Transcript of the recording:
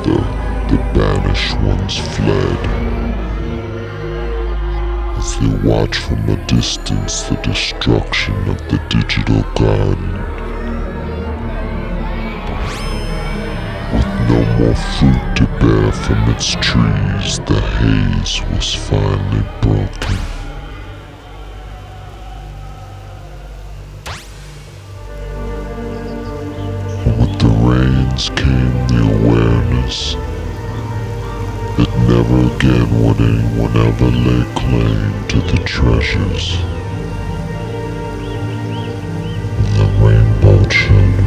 together, the banished ones fled. As they watched from a distance the destruction of the digital garden. With no more fruit to bear from its trees, the haze was finally broken. With the rains came the awareness that never again would anyone ever lay claim to the treasures of the Rainbow Children.